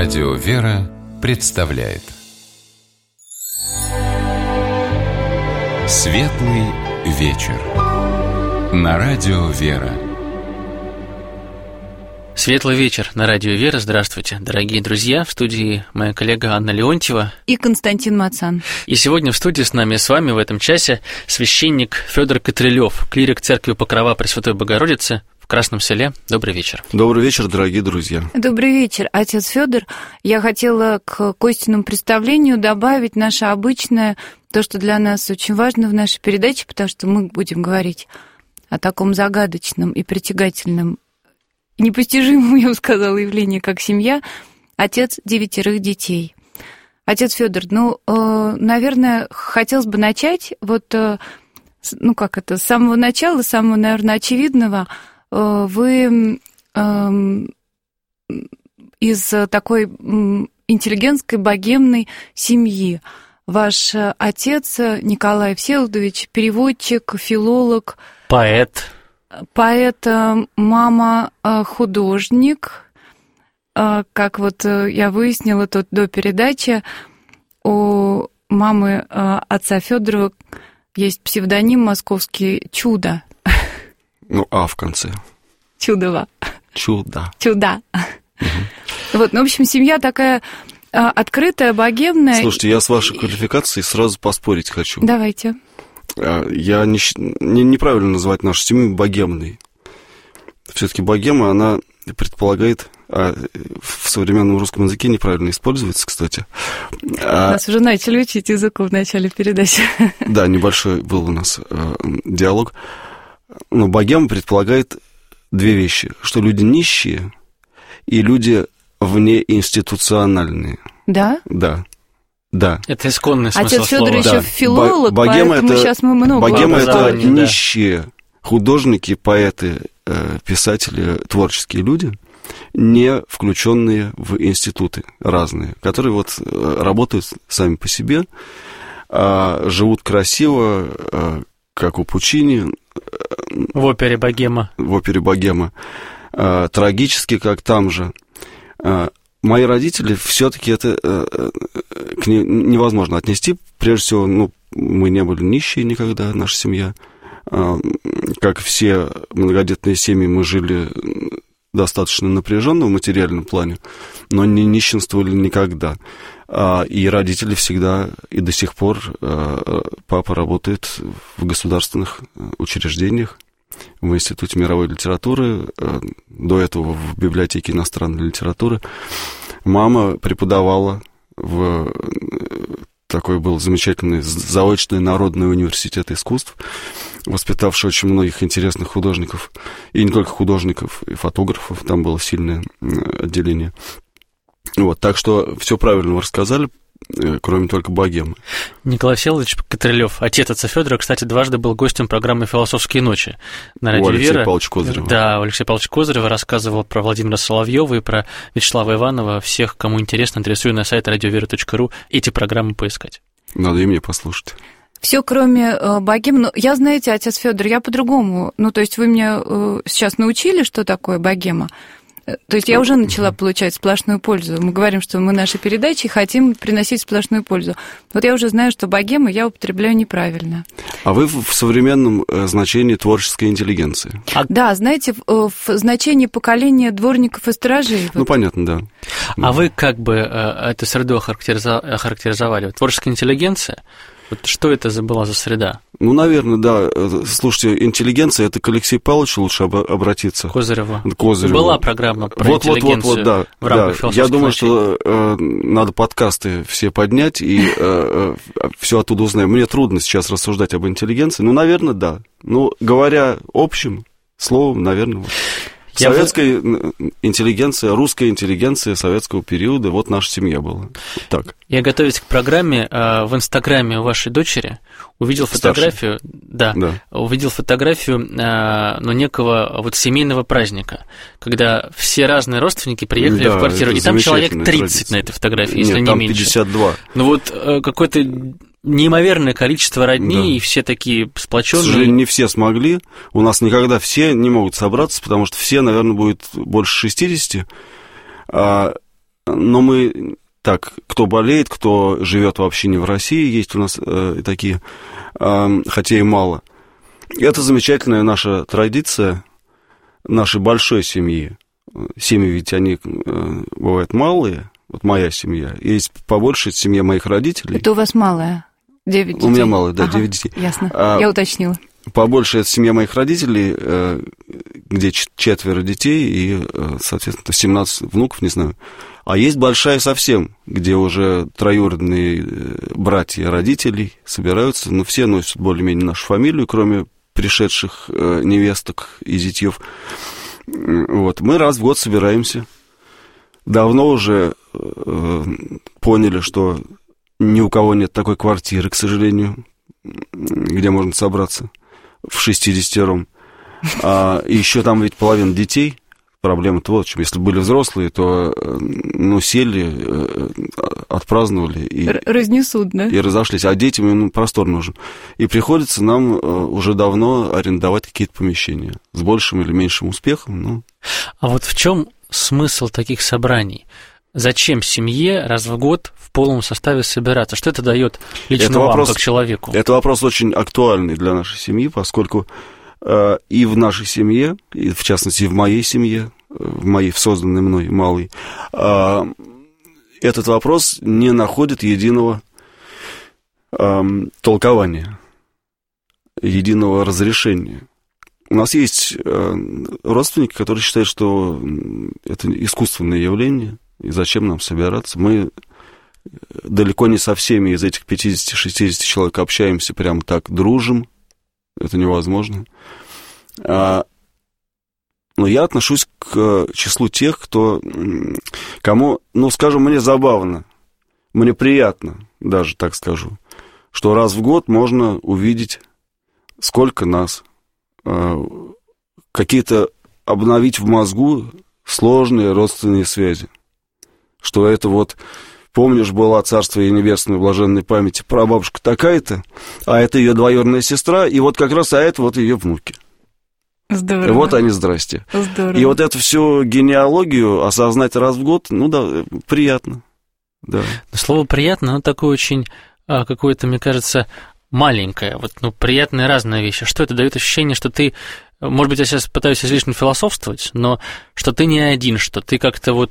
Радио «Вера» представляет Светлый вечер на Радио «Вера». Светлый вечер на Радио «Вера». Здравствуйте, дорогие друзья. В студии моя коллега Анна Леонтьева и Константин Мацан. И сегодня в студии с вами в этом часе священник Федор Котрылёв, клирик Церкви Покрова Пресвятой Богородицы в Красном Селе. Добрый вечер. Добрый вечер, дорогие друзья. Добрый вечер, отец Федор. Я хотела к Костиному представлению добавить наше обычное, то, что для нас очень важно в нашей передаче, потому что мы будем говорить о таком загадочном и притягательном, непостижимом, я бы сказала, явлении, как семья, отец 9 детей. Отец Федор, наверное, хотелось бы начать с самого начала, самого, наверное, очевидного. Вы из такой интеллигентской, богемной семьи. Ваш отец Николай Всеволодович, переводчик, филолог. Поэт, мама художник. Как я выяснила тут до передачи, у мамы отца Федора есть псевдоним московский «Чудо». А в конце. Чудово. Чудо. Чудо. Угу. В общем, семья такая открытая, богемная. Слушайте, я с вашей квалификацией сразу поспорить хочу. Давайте. Я неправильно называть нашу семью богемной. Все-таки богема, она предполагает, в современном русском языке неправильно используется, кстати. Нас уже начали учить языку в начале передачи. Да, небольшой был у нас диалог. Но богема предполагает две вещи, что люди нищие и люди внеинституциональные. Да? Да. Это исконный смысл отец Федор слова. Еще филолог, поэтому сейчас мы много... Богема — это нищие художники, поэты, писатели, творческие люди, не включенные в институты разные, которые работают сами по себе, живут красиво, как у Пучини. В опере «Богема». Трагически, как там же. Мои родители, все-таки это к невозможно отнести. Прежде всего, мы не были нищие никогда, наша семья. Как все многодетные семьи, мы жили достаточно напряженно в материальном плане, но не нищенствовали никогда. И родители всегда, и до сих пор, папа работает в государственных учреждениях, в Институте мировой литературы, до этого в библиотеке иностранной литературы. Мама преподавала такой был замечательный заочный Народный университет искусств, воспитавший очень многих интересных художников, и не только художников, и фотографов, там было сильное отделение. Так что все правильно вы рассказали, кроме только богемы. Николай Всеволодович Котрылёв, отец отца Федора, кстати, дважды был гостем программы «Философские ночи» на Радио «Вера». У Алексея Павловича Козырева. Да, у Алексея Павловича Козырева рассказывал про Владимира Соловьева и про Вячеслава Иванова. Всех, кому интересно, адресую на сайт radiovera.ru эти программы поискать. Надо и мне послушать. Все, кроме богемы. Я, знаете, отец Федор, я по-другому. То есть вы меня сейчас научили, что такое богема. То есть я уже начала получать сплошную пользу. Мы говорим, что мы нашей передачей хотим приносить сплошную пользу. Я уже знаю, что богему я употребляю неправильно. А вы в современном значении творческой интеллигенции? Да, знаете, в значении поколения дворников и сторожей. Понятно, да. А вы эту среду охарактеризовали? Творческая интеллигенция? Что это была за среда? Наверное, да. Слушайте, интеллигенция — это к Алексею Павловичу лучше обратиться. Козыреву. Была программа про интеллигенцию да, в рамках философских Я думаю, ночей. что надо подкасты все поднять и все оттуда узнаем. Мне трудно сейчас рассуждать об интеллигенции. Наверное, да. Говоря общим словом, наверное, советская интеллигенция, русская интеллигенция советского периода, наша семья была. Так. Я, готовясь к программе, в Инстаграме у вашей дочери увидел фотографию, некого семейного праздника, когда все разные родственники приехали в квартиру, и там человек 30 традиция на этой фотографии, если не там меньше. 52. Какое-то неимоверное количество родней, и все такие сплоченные. К сожалению, не все смогли. У нас никогда все не могут собраться, потому что все, наверное, будет больше 60. Но мы так, кто болеет, кто живет вообще не в России, есть у нас такие, хотя и мало. Это замечательная наша традиция нашей большой семьи. Семьи ведь они бывают малые. Вот моя семья. Есть побольше семья моих родителей. Это у вас малая? 9 детей? У меня малая, да, 9 детей. Ясно, я уточнила. Побольше это семья моих родителей, где 4 детей и, соответственно, 17 внуков, не знаю. А есть большая совсем, где уже троюродные братья родителей собираются, но все носят более-менее нашу фамилию, кроме пришедших невесток и зятьев. Вот. Мы раз в год собираемся. Давно уже поняли, что ни у кого нет такой квартиры, к сожалению, где можно собраться в 60-ром. И еще там ведь половина детей. Проблема-то вот в чем. Если были взрослые, то, сели, отпраздновали. И разнесут, да? И разошлись. А детям им простор нужен. И приходится нам уже давно арендовать какие-то помещения. С большим или меньшим успехом. А вот в чем смысл таких собраний? Зачем семье раз в год в полном составе собираться? Что это дает лично вам, как человеку? Это вопрос очень актуальный для нашей семьи, поскольку и в нашей семье, и в частности в моей семье, в созданной мной малой, этот вопрос не находит единого толкования, единого разрешения. У нас есть родственники, которые считают, что это искусственное явление, и зачем нам собираться. Мы далеко не со всеми из этих 50-60 человек общаемся, прям так дружим. Это невозможно. Но я отношусь к числу тех, кому, скажем, мне забавно, мне приятно, даже так скажу, что раз в год можно увидеть, сколько нас, какие-то обновить в мозгу сложные родственные связи. Что это вот, помнишь, была царство ей небесное, блаженной памяти, прабабушка такая-то, а это ее двоюродная сестра, и вот как раз, это вот ее внуки. Здорово. И вот они, здрасте. Здорово. И вот эту всю генеалогию осознать раз в год, приятно. Да. Слово «приятно», оно такое очень какое-то, мне кажется, маленькое. Приятные разные вещи. Что это дает ощущение, что ты... Может быть, я сейчас пытаюсь излишне философствовать, но что ты не один, что ты как-то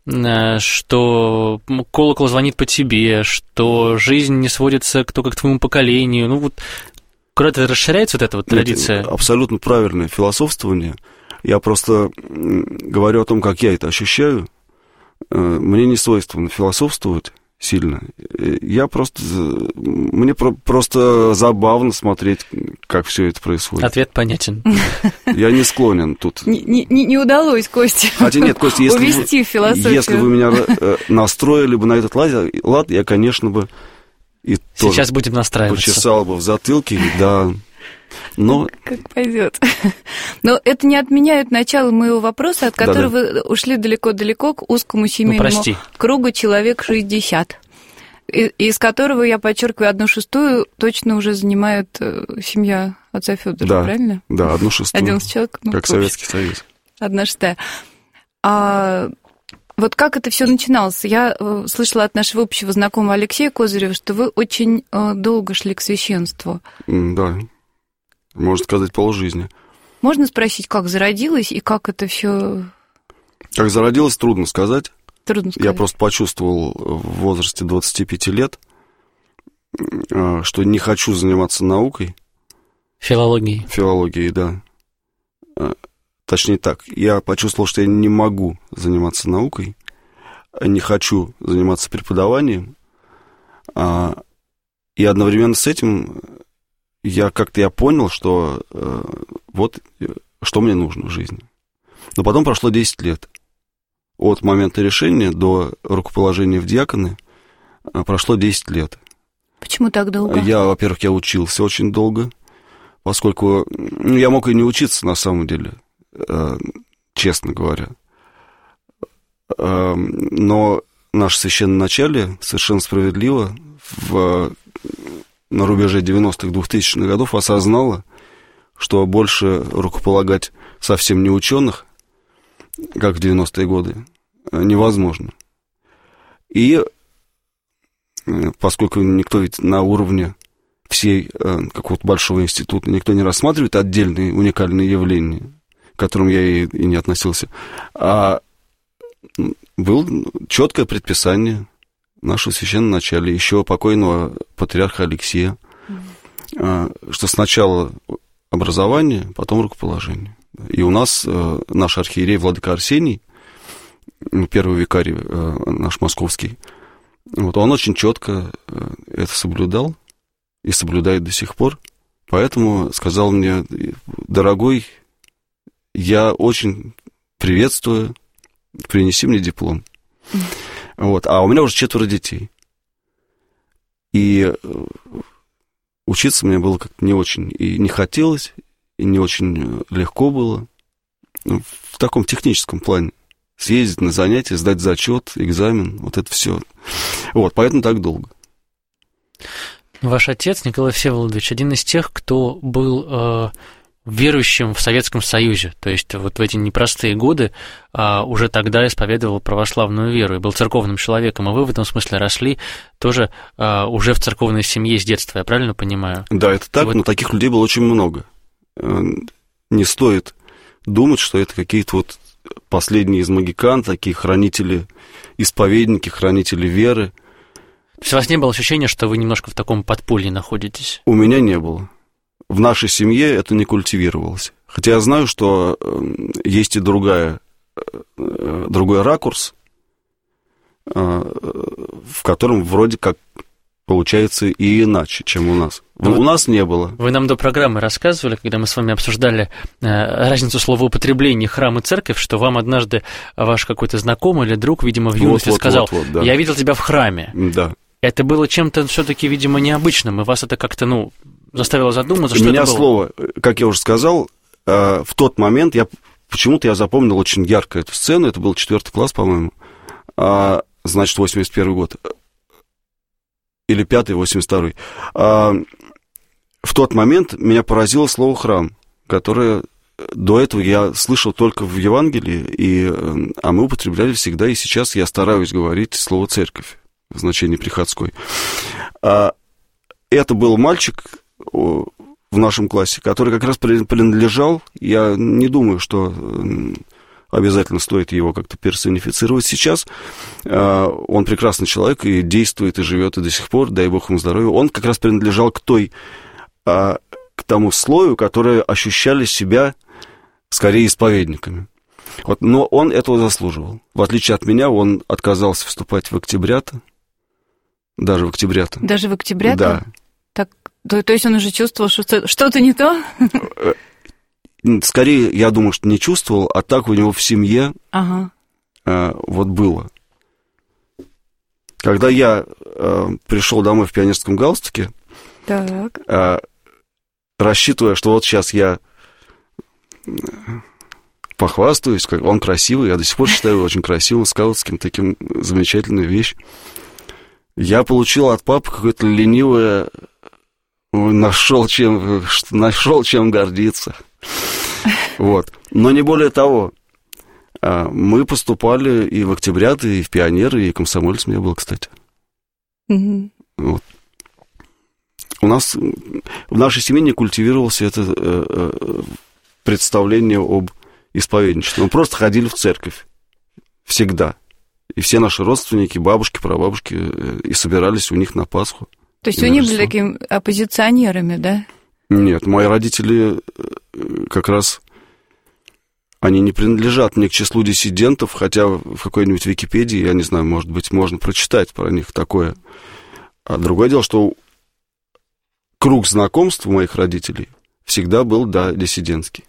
что колокол звонит по тебе, что жизнь не сводится только к твоему поколению. Куда-то расширяется эта традиция. Это абсолютно правильное философствование. Я просто говорю о том, как я это ощущаю. Мне не свойственно философствовать сильно. Мне просто забавно смотреть, как все это происходит. Ответ понятен. Я не склонен тут. Не удалось, Костя, Хотя нет, Костя, увести философию. Если вы меня настроили бы на этот лад, я, конечно, бы и тоже сейчас будем настраиваться. Почесал бы в затылке, да. Но... Как пойдет. Но это не отменяет начало моего вопроса, от которого вы ушли далеко-далеко к узкому семейному кругу человек 60, из которого, я подчеркиваю, 1/6 точно уже занимает семья отца Фёдора, правильно? Да, 1/6. 11 человек. Как Советский Союз. 1/6. Вот как это все начиналось? Я слышала от нашего общего знакомого Алексея Козырева, что вы очень долго шли к священству. Да, можно сказать, полжизни. Можно спросить, как зародилось и как это все? Как зародилось, трудно сказать. Трудно сказать. Я просто почувствовал в возрасте 25 лет, что не хочу заниматься наукой. Филологией, да. Точнее так, я почувствовал, что я не могу заниматься наукой, не хочу заниматься преподаванием, и одновременно с этим я понял, что что мне нужно в жизни. Но потом прошло 10 лет. От момента решения до рукоположения в диаконы прошло 10 лет. Почему так долго? Я учился очень долго, поскольку я мог и не учиться на самом деле, честно говоря. Но наше священноначалие совершенно справедливо на рубеже 90-х, 2000-х годов осознало, что больше рукополагать совсем не ученых, как в 90-е годы, невозможно. И поскольку никто ведь на уровне всей какого-то большого института, никто не рассматривает отдельные уникальные явления, к которым я и не относился, а было четкое предписание нашего священноначалия, еще покойного патриарха Алексея, что сначала образование, потом рукоположение. И у нас наш архиерей владыка Арсений, первый викарий наш московский, вот, он очень четко это соблюдал и соблюдает до сих пор. Поэтому сказал мне: дорогой, я очень приветствую, принеси мне диплом. Вот. А у меня уже 4 детей. И учиться мне было как-то не очень и не хотелось, и не очень легко было. В таком техническом плане. Съездить на занятия, сдать зачет, экзамен, вот это все. Вот, поэтому так долго. Ваш отец, Николай Всеволодович, один из тех, кто был верующим в Советском Союзе, то есть вот в эти непростые годы уже тогда исповедовал православную веру и был церковным человеком, а вы в этом смысле росли тоже уже в церковной семье с детства, я правильно понимаю? Да, это так, вот... но таких людей было очень много. Не стоит думать, что это какие-то вот последние из могикан, такие хранители, исповедники, хранители веры. То есть у вас не было ощущения, что вы немножко в таком подполье находитесь? У меня не было. В нашей семье это не культивировалось. Хотя я знаю, что есть и другой ракурс, в котором вроде как получается и иначе, чем у нас. У нас не было. Вы нам до программы рассказывали, когда мы с вами обсуждали разницу словоупотребления храм и церковь, что вам однажды ваш какой-то знакомый или друг, видимо, в юности сказал: да. «Я видел тебя в храме». Да. Это было чем-то все-таки, видимо, необычным, и вас это как-то, заставило задуматься, что меня это было. Слово, как я уже сказал, в тот момент почему-то я запомнил очень ярко эту сцену, это был 4 класс, по-моему, значит, 81 год, или 5-й, 82-й. В тот момент меня поразило слово «храм», которое до этого я слышал только в Евангелии, а мы употребляли всегда, и сейчас я стараюсь говорить слово «церковь» в значении приходской. Это был мальчик в нашем классе, который как раз принадлежал, я не думаю, что обязательно стоит его как-то персонифицировать сейчас, он прекрасный человек и действует, и живет, и до сих пор, дай бог ему здоровья, он как раз принадлежал к тому слою, которые ощущали себя скорее исповедниками. Вот, но он этого заслуживал. В отличие от меня, он отказался вступать в октябрята, даже в октябрята. Даже в октябрята? Да. Так, то есть он уже чувствовал, что что-то не то? Скорее, я думаю, что не чувствовал, а так у него в семье вот было. Когда я пришел домой в пионерском галстуке, так. Рассчитывая, что вот сейчас я похвастаюсь, как он красивый, я до сих пор считаю его очень красивым, скаутским, таким замечательную вещь, я получил от папы какое-то ленивое, нашел чем гордиться. Вот. Но не более того. Мы поступали и в октябряты, и в пионеры, и комсомольцем я был, кстати. Вот. У нас в нашей семье не культивировалось это представление об исповедничестве. Мы просто ходили в церковь. Всегда. И все наши родственники, бабушки, прабабушки, и собирались у них на Пасху. То есть вы не были такими оппозиционерами, да? Нет, мои родители как раз, они не принадлежат ни к числу диссидентов, хотя в какой-нибудь Википедии, я не знаю, может быть, можно прочитать про них такое. А другое дело, что круг знакомств у моих родителей всегда был, да, диссидентский.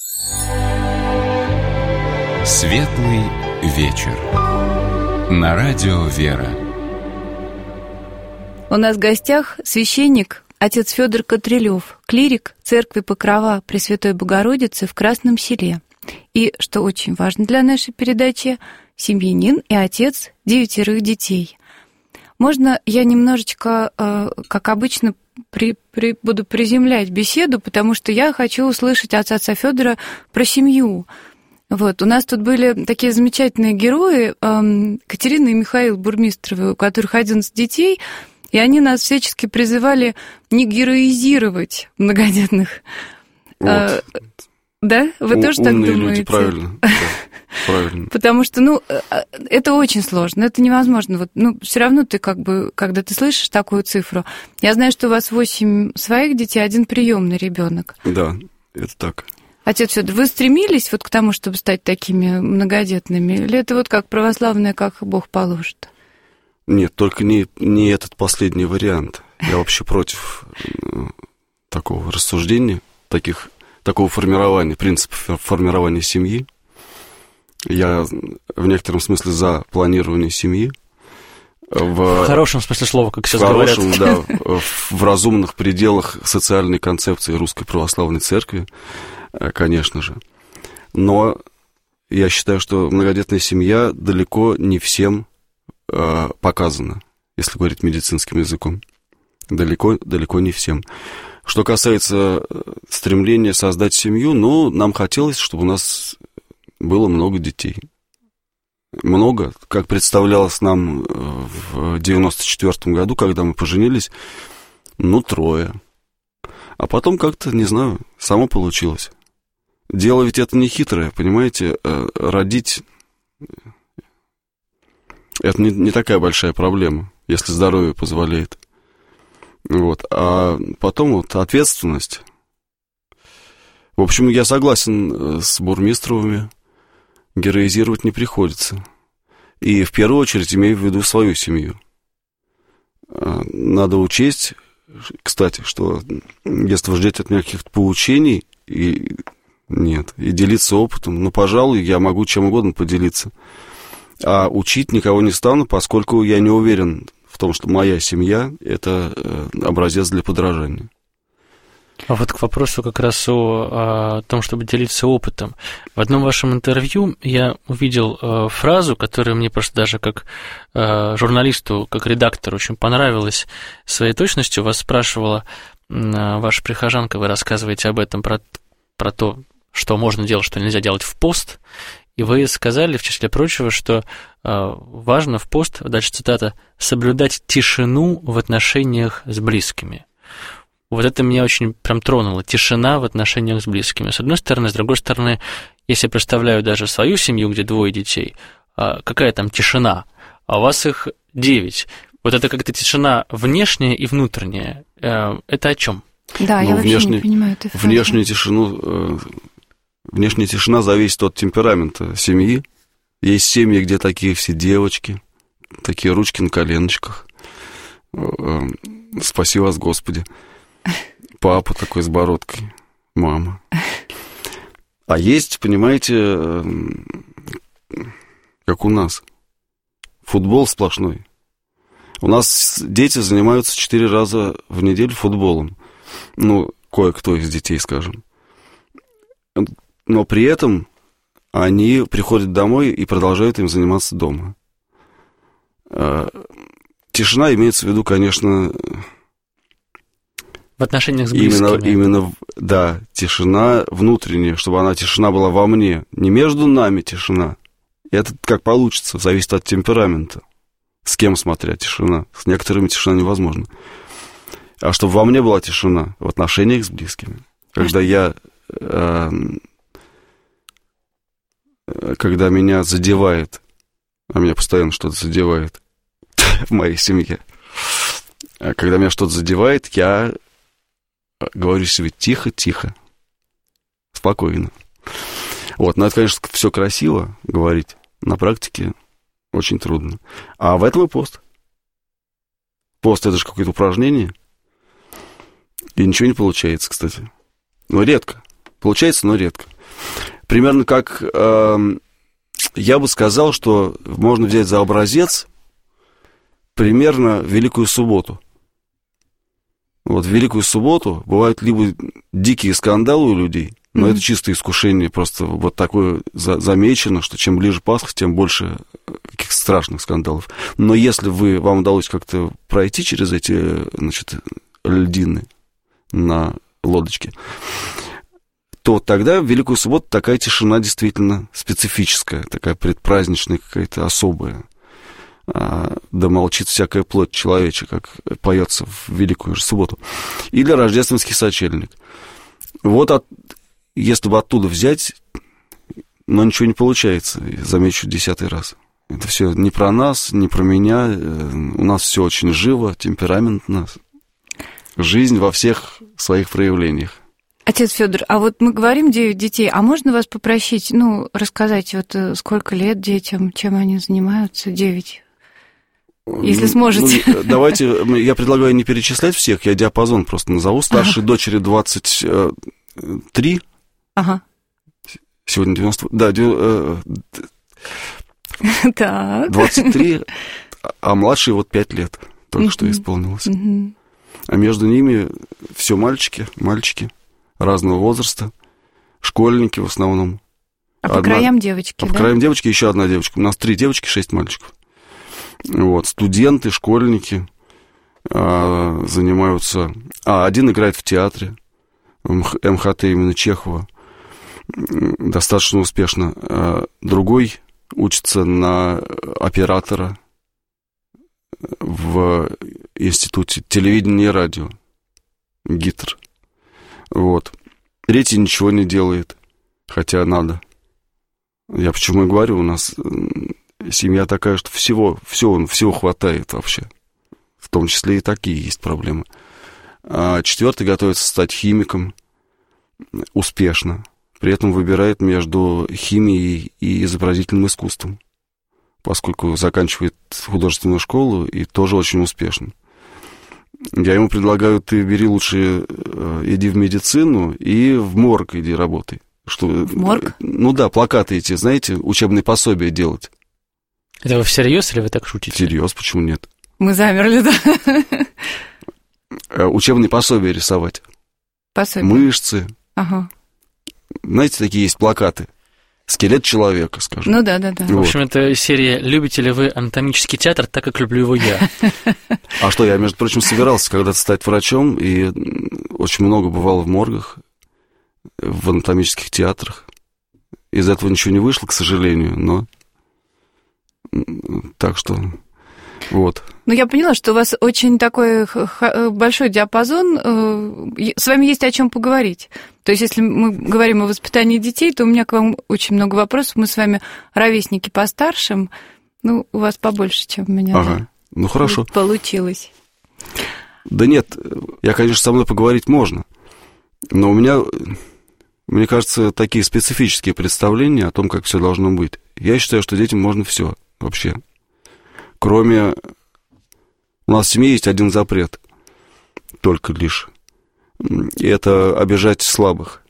Светлый вечер. На радио «Вера». У нас в гостях священник, отец Федор Котрелёв, клирик церкви Покрова Пресвятой Богородицы в Красном Селе. И, что очень важно для нашей передачи, семьянин и отец 9 детей. Можно я немножечко, как обычно, буду приземлять беседу, потому что я хочу услышать от отца Федора про семью. Вот, у нас тут были такие замечательные герои, Катерина и Михаил Бурмистровы, у которых 11 детей, и они нас всячески призывали не героизировать многодетных. Вот. Да? Вы тоже так думаете? Люди, правильно. Да, правильно. Потому что, это очень сложно, это невозможно. Вот, все равно ты когда ты слышишь такую цифру, я знаю, что у вас 8 своих детей, 1 приемный ребенок. Да, это так. Отец Фёдор, вы стремились вот к тому, чтобы стать такими многодетными? Или это вот как православное, как Бог положит? Нет, только не этот последний вариант. Я вообще против такого рассуждения, такого формирования, принципа формирования семьи. Я в некотором смысле за планирование семьи. В хорошем смысле слова, как сейчас говорят. В хорошем, да, в разумных пределах социальной концепции Русской Православной Церкви, конечно же. Но я считаю, что многодетная семья далеко не всем показана, если говорить медицинским языком. Далеко не всем. Что касается стремления создать семью, нам хотелось, чтобы у нас было много детей. Много, как представлялось нам в 94 году, когда мы поженились, 3. А потом как-то, не знаю, само получилось. Дело ведь это не хитрое, понимаете, родить это не такая большая проблема, если здоровье позволяет. Вот. А потом ответственность. В общем, я согласен с Бурмистровыми, героизировать не приходится. И в первую очередь имею в виду свою семью. Надо учесть, кстати, что если вы ждете от меня каких-то поучений, и делиться опытом, пожалуй, я могу чем угодно поделиться. А учить никого не стану, поскольку я не уверен в том, что моя семья – это образец для подражания. А вот к вопросу как раз о том, чтобы делиться опытом. В одном вашем интервью я увидел фразу, которая мне просто даже как журналисту, как редактору очень понравилась своей точностью. Вас спрашивала ваша прихожанка, вы рассказываете об этом, про то, что можно делать, что нельзя делать в пост. И вы сказали, в числе прочего, что важно в пост, дальше цитата, «соблюдать тишину в отношениях с близкими». Вот это меня очень прям тронуло. Тишина в отношениях с близкими. С одной стороны, с другой стороны, если я представляю даже свою семью, где 2 детей, какая там тишина, а у вас их 9. Вот это как-то тишина внешняя и внутренняя. Это о чем? Да, я вообще не понимаю этой фразы. Внешняя тишина зависит от темперамента семьи. Есть семьи, где такие все девочки, такие ручки на коленочках. Спаси вас, Господи. Папа такой с бородкой, мама. А есть, понимаете, как у нас, футбол сплошной. У нас дети занимаются 4 раза в неделю футболом. Кое-кто из детей, скажем. Но при этом они приходят домой и продолжают им заниматься дома. Тишина имеется в виду, конечно... В отношениях с близкими. Да, тишина внутренняя, чтобы тишина была во мне. Не между нами тишина. Это как получится, зависит от темперамента. С кем смотря тишина. С некоторыми тишина невозможна. А чтобы во мне была тишина в отношениях с близкими. Когда меня задевает, а меня постоянно что-то задевает в моей семье, когда меня что-то задевает, я говорю себе тихо, спокойно. Но это, конечно, все красиво говорить, на практике очень трудно. А в этом и пост. Пост – это же какое-то упражнение, и ничего не получается, кстати. Редко. Получается, но редко. Примерно как я бы сказал, что можно взять за образец примерно Великую Субботу. В Великую Субботу бывают либо дикие скандалы у людей, но это чисто искушение, просто вот такое замечено, что чем ближе Пасха, тем больше каких-то страшных скандалов. Но если вам удалось как-то пройти через эти, льдины на лодочке, то вот тогда в Великую Субботу такая тишина действительно специфическая, такая предпраздничная какая-то особая. Да молчит всякая плоть человечья, как поется в Великую же Субботу. Или рождественский сочельник. Вот если бы оттуда взять, но ничего не получается, замечу 10-й раз. Это все не про нас, не про меня. У нас все очень живо, темпераментно. Жизнь во всех своих проявлениях. Отец Федор, а вот мы говорим 9 детей, а можно вас попросить, рассказать, вот сколько лет детям, чем они занимаются, 9? Если сможете. Давайте, я предлагаю не перечислять всех, я диапазон просто назову. Старшей дочери 23. Ага. Сегодня 90... Да, так. 23, а младшей вот 5 лет только что исполнилось. А между ними все мальчики разного возраста, школьники в основном. А по краям девочки, по краям девочки еще одна девочка. У нас 3 девочки, 6 мальчиков. Вот, студенты, школьники занимаются... один играет в театре, в МХТ имени Чехова, достаточно успешно. Другой учится на оператора в институте телевидения и радио, ГИТР. Вот. Третий ничего не делает, хотя надо. Я почему и говорю, у нас семья такая, что всего хватает вообще. В том числе и такие есть проблемы. 4-й готовится стать химиком успешно. При этом выбирает между химией и изобразительным искусством, поскольку заканчивает художественную школу и тоже очень успешно. Я ему предлагаю, ты бери лучше, иди в медицину и в морг иди работай. В морг? Ну да, плакаты эти, знаете, учебные пособия делать. Это вы всерьез или вы так шутите? Всерьез, почему нет? Мы замерли, да. Учебные пособия рисовать. Пособия. Мышцы. Ага. Знаете, такие есть плакаты. Скелет человека, скажем. Ну да. Вот. В общем, это серия «Любите ли вы анатомический театр так, как люблю его я?» А что, я, между прочим, собирался когда-то стать врачом, и очень много бывал в моргах, в анатомических театрах. Из этого ничего не вышло, к сожалению, но... Так что... Вот. Ну, я поняла, что у вас очень такой большой диапазон, с вами есть о чем поговорить. То есть, если мы говорим о воспитании детей, то у меня к вам очень много вопросов. Мы с вами ровесники по старшим, у вас побольше, чем у меня. Ага, ну хорошо. Получилось. Да нет, конечно, со мной поговорить можно, но у меня, мне кажется, такие специфические представления о том, как все должно быть. Я считаю, что детям можно все вообще. Кроме... У нас в семье есть один запрет, только лишь. И это обижать слабых.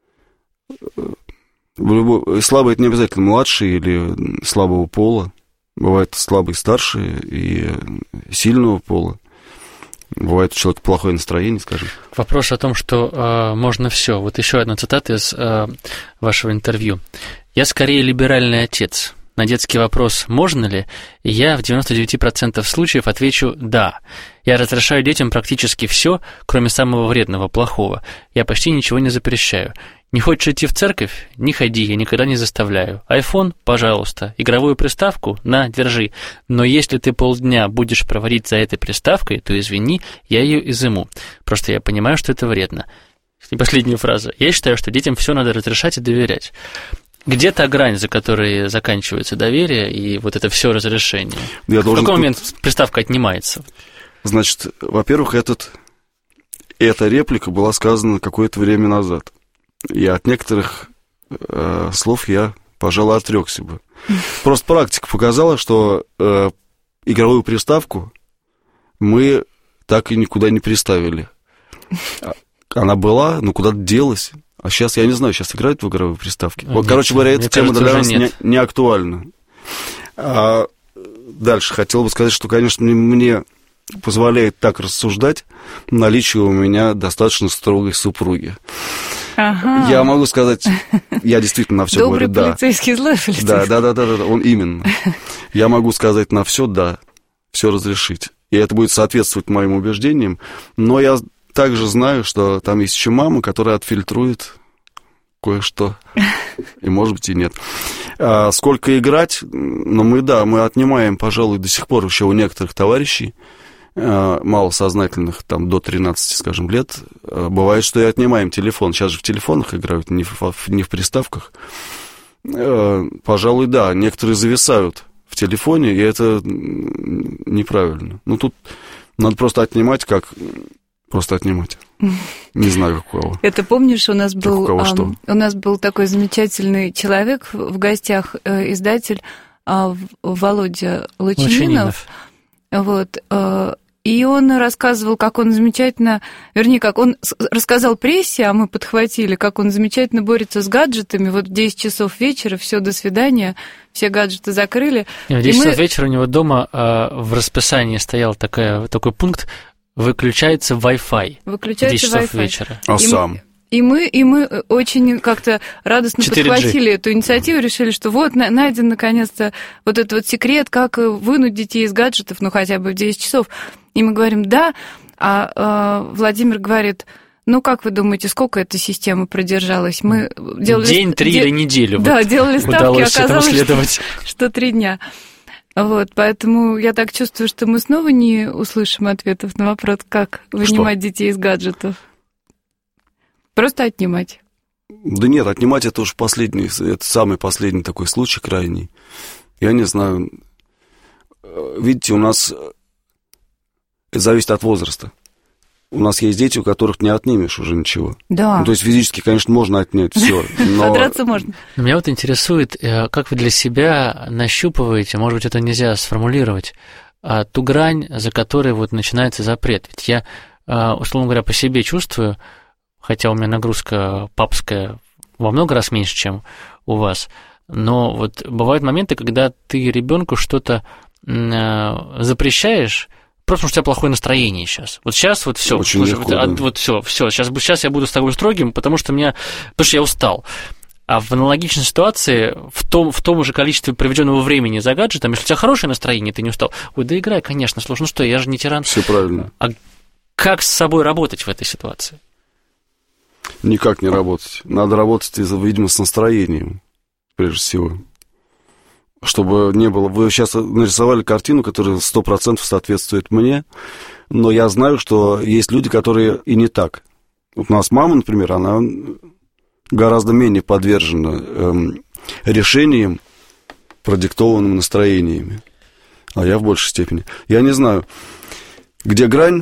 Слабый — это не обязательно младший или слабого пола. Бывает слабый старший и сильного пола. Бывает у человека плохое настроение, скажем. Вопрос о том, что можно все. Вот еще одна цитата из вашего интервью. «Я скорее либеральный отец. На детский вопрос «можно ли?» я в 99% случаев отвечу «да». Я разрешаю детям практически все, кроме самого вредного, плохого. Я почти ничего не запрещаю. Не хочешь идти в церковь? Не ходи, я никогда не заставляю. Айфон? Пожалуйста. Игровую приставку? На, держи. Но если ты полдня будешь проводить за этой приставкой, то извини, я ее изыму. Просто я понимаю, что это вредно». И последняя фраза. «Я считаю, что детям все надо разрешать и доверять». Где та грань, за которой заканчивается доверие и вот это все разрешение? В какой момент приставка отнимается? Значит, во-первых, эта реплика была сказана какое-то время назад. И от некоторых слов я, пожалуй, отрекся бы. Просто практика показала, что игровую приставку мы так и никуда не приставили. Она была, но куда-то делась. А сейчас, я не знаю, сейчас играют в игровые приставки. Вот, короче говоря, эта тема для нас не актуальна. Дальше хотел бы сказать, что, конечно, мне позволяет так рассуждать наличие у меня достаточно строгой супруги. Ага. Я могу сказать, я действительно на все говорю «да». Добрый полицейский, злой полицейский. Да, он именно. Я могу сказать на все «да», все разрешить. И это будет соответствовать моим убеждениям, но я также знаю, что там есть еще мама, которая отфильтрует кое-что. И, может быть, и нет. Сколько играть? Ну, мы отнимаем, пожалуй, до сих пор еще у некоторых товарищей, малосознательных, там, до 13, скажем, лет. Бывает, что и отнимаем телефон. Сейчас же в телефонах играют, не в приставках. Пожалуй, да, некоторые зависают в телефоне, и это неправильно. Ну, тут надо просто отнимать, просто отнимать. Не знаю, какого. Это помнишь, у нас был такой замечательный человек в гостях, издатель Володя Лучининов. Вот. И он рассказывал, как он замечательно, как он рассказал прессе, а мы подхватили, как он замечательно борется с гаджетами. Вот в 10 часов вечера, все, до свидания, все гаджеты закрыли. В 10 часов вечера у него дома в расписании стоял такой пункт: выключается Wi-Fi. Выключается 10 часов Wi-Fi. Вечера. Сам? И мы очень как-то радостно 4G. подхватили эту инициативу, решили, что вот найден наконец-то вот этот вот секрет, как вынуть детей из гаджетов, ну хотя бы в 10 часов. И мы говорим «да», а Владимир говорит: ну как вы думаете, сколько эта система продержалась? Мы делали... День, 3 или неделю. Да, делали ставки, удалось оказалось, что 3 дня. Вот, поэтому я так чувствую, что мы снова не услышим ответов на вопрос, как вынимать детей из гаджетов. Просто отнимать. Да нет, отнимать это уж это самый последний такой случай, крайний. Я не знаю. Видите, у нас это зависит от возраста. У нас есть дети, у которых не отнимешь уже ничего. Да. Ну, то есть физически, конечно, можно отнять все. Но... Подраться можно. Меня вот интересует, как вы для себя нащупываете, может быть, это нельзя сформулировать, ту грань, за которой вот начинается запрет. Ведь я, условно говоря, по себе чувствую, хотя у меня нагрузка папская во много раз меньше, чем у вас, но вот бывают моменты, когда ты ребенку что-то запрещаешь, просто потому что у тебя плохое настроение сейчас. Вот сейчас вот все. Очень легко, да. Вот все. Сейчас я буду с тобой строгим, потому что я устал. А в аналогичной ситуации, в том же количестве проведенного времени за гаджетом, если у тебя хорошее настроение, ты не устал. Ой, да играй, конечно, слушай, ну что, я же не тиран. Все правильно. А как с собой работать в этой ситуации? Никак не работать. Надо работать, видимо, с настроением, прежде всего. Чтобы не было... Вы сейчас нарисовали картину, которая 100% соответствует мне, но я знаю, что есть люди, которые и не так. Вот у нас мама, например, она гораздо менее подвержена решениям, продиктованным настроениями, а я в большей степени. Я не знаю, где грань.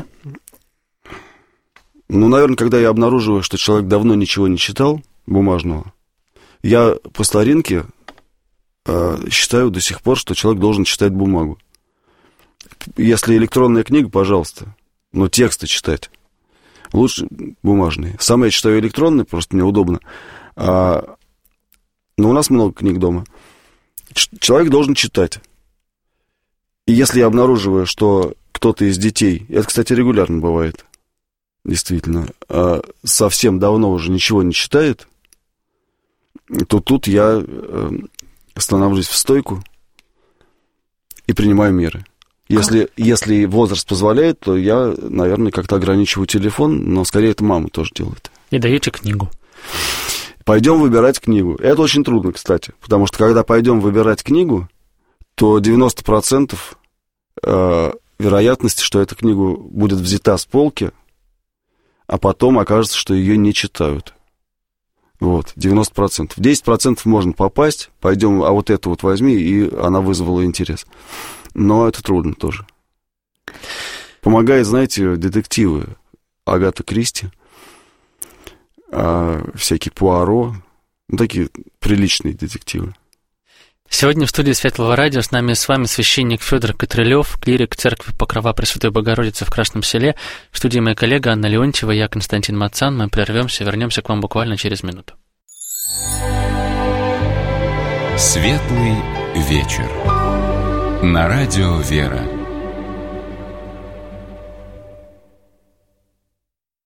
Ну, наверное, когда я обнаруживаю, что человек давно ничего не читал бумажного, я по старинке считаю до сих пор, что человек должен читать бумагу. Если электронная книга, пожалуйста, но тексты читать. Лучше бумажные. Сам я читаю электронные, просто мне удобно. Но у нас много книг дома. Человек должен читать. И если я обнаруживаю, что кто-то из детей, это, кстати, регулярно бывает, действительно, совсем давно уже ничего не читает, то тут я становлюсь в стойку и принимаю меры. Если возраст позволяет, то я, наверное, как-то ограничиваю телефон, но скорее это мама тоже делает. И даете книгу. Пойдем выбирать книгу. Это очень трудно, кстати, потому что когда пойдем выбирать книгу, то 90% вероятности, что эта книга будет взята с полки, а потом окажется, что ее не читают. Вот, 90%. 10% можно попасть, пойдем, а вот эту вот возьми, и она вызвала интерес. Но это трудно тоже. Помогает, знаете, детективы Агаты Кристи, всякие Пуаро, ну, такие приличные детективы. Сегодня в студии Светлого радио с вами священник Федор Котрылев, клирик церкви Покрова Пресвятой Богородицы в Красном Селе. В студии моя коллега Анна Леонтьева, я Константин Мацан. Мы прервемся, вернемся к вам буквально через минуту. Светлый вечер. На радио «Вера».